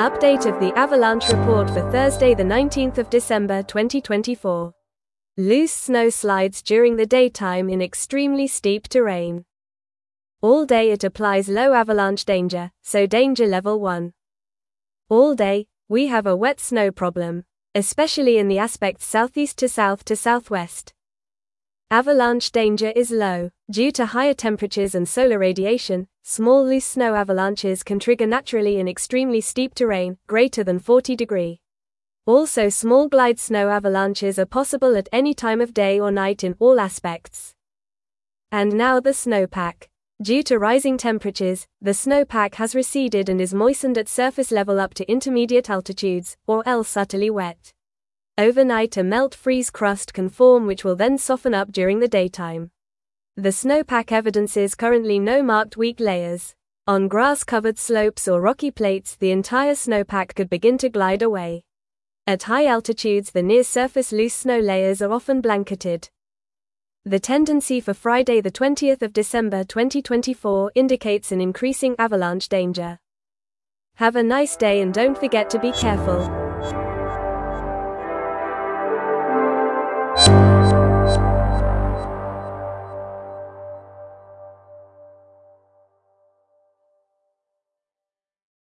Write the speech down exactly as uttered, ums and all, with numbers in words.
Update of the avalanche report for Thursday the nineteenth of December twenty twenty-four. Loose snow slides during the daytime in extremely steep terrain. All day it applies low avalanche danger, so danger level one. All day, we have a wet snow problem, especially in the aspects southeast to south to southwest. Avalanche danger is low. Due to higher temperatures and solar radiation, small loose snow avalanches can trigger naturally in extremely steep terrain, greater than forty degrees. Also, small glide snow avalanches are possible at any time of day or night in all aspects. And now the snowpack. Due to rising temperatures, the snowpack has receded and is moistened at surface level up to intermediate altitudes, or else utterly wet. Overnight a melt-freeze crust can form which will then soften up during the daytime. The snowpack evidences currently no marked weak layers. On grass-covered slopes or rocky plates the entire snowpack could begin to glide away. At high altitudes the near-surface loose snow layers are often blanketed. The tendency for Friday the twentieth of December twenty twenty-four indicates an increasing avalanche danger. Have a nice day and don't forget to be careful.